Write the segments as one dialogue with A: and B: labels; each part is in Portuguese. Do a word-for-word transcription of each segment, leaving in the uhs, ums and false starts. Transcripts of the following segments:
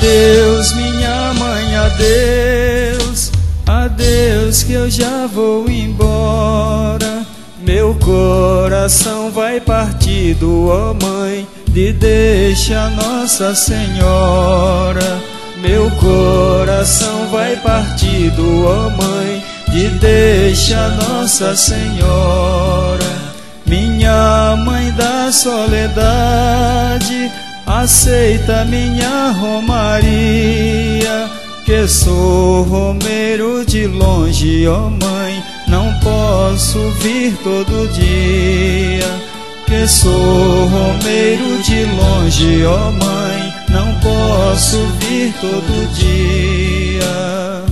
A: Adeus, minha mãe, adeus, adeus, que eu já vou embora. Meu coração vai partido, ó mãe, de deixa Nossa Senhora. Meu coração vai partido, ó mãe, de deixa Nossa Senhora. Minha mãe da soledade, aceita minha romaria, que sou romeiro de longe, ó mãe, não posso vir todo dia. Que sou romeiro de longe, ó mãe, não posso vir todo dia.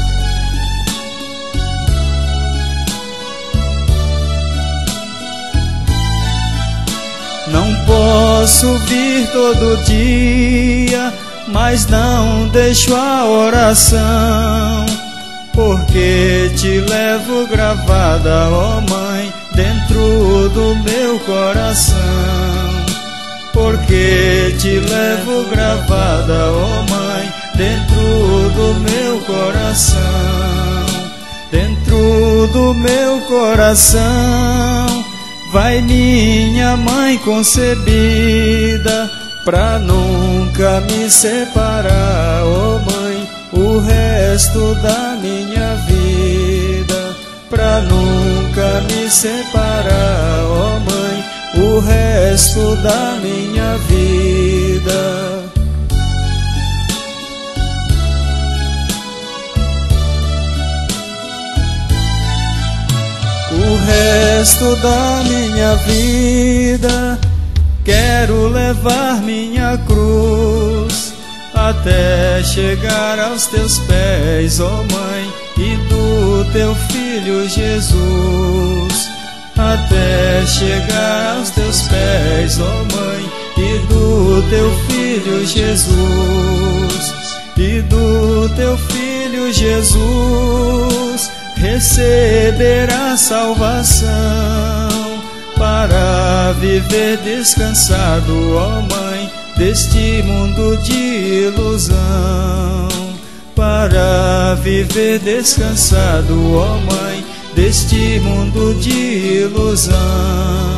A: Não posso vir todo dia, mas não deixo a oração, porque te levo gravada, ó mãe, dentro do meu coração. Porque te levo gravada, ó mãe, dentro do meu coração. Dentro do meu coração vai minha mãe concebida, pra nunca me separar, ó mãe, o resto da minha vida. Pra nunca me separar, ó mãe, o resto da minha vida. O resto da minha vida quero levar minha cruz até chegar aos teus pés, ó mãe, e do teu filho Jesus. Até chegar aos teus pés, ó mãe, e do teu filho Jesus. E do teu filho Jesus receber a salvação, para viver descansado, ó mãe, deste mundo de ilusão. Para viver descansado, ó mãe, deste mundo de ilusão.